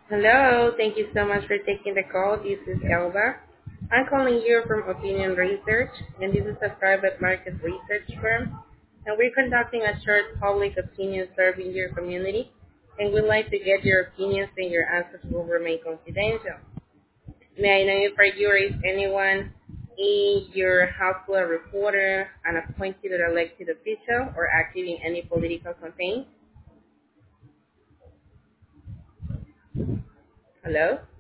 Hello, thank you so much for taking the call. This is Elba. I'm calling you from Opinion Research, and this is a private market research firm. And we're conducting a short public opinion survey in your community, and we'd like to get your opinions and your answers will remain confidential. May I know if you or is anyone in your household a reporter, an appointed or elected official, or active in any political campaign? Hello?